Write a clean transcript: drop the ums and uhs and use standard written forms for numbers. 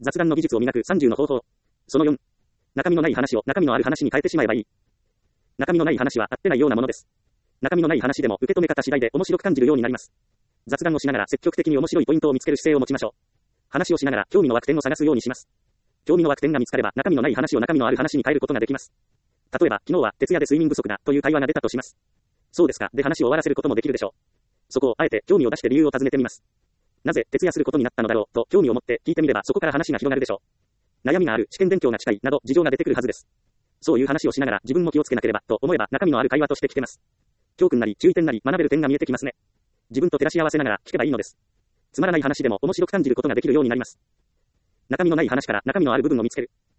雑談の技術を磨く30の方法。その4。中身のない話を中身のある話に変えてしまえばいい。中身のない話は合ってないようなものです。中身のない話でも受け止め方次第で面白く感じるようになります。雑談をしながら積極的に面白いポイントを見つける姿勢を持ちましょう。話をしながら興味の湧く点を探すようにします。興味の湧く点が見つかれば中身のない話を中身のある話に変えることができます。例えば、昨日は徹夜で睡眠不足だという会話が出たとします。そうですか、で話を終わらせることもできるでしょう。そこをあえて興味を出して理由を尋ねてみます。なぜ徹夜することになったのだろうと興味を持って聞いてみればそこから話が広がるでしょう。悩みがある、試験勉強がしたいなど事情が出てくるはずです。そういう話をしながら自分も気をつけなければと思えば中身のある会話として聞けます。教訓なり注意点なり学べる点が見えてきますね。自分と照らし合わせながら聞けばいいのです。つまらない話でも面白く感じることができるようになります。中身のない話から中身のある部分を見つける。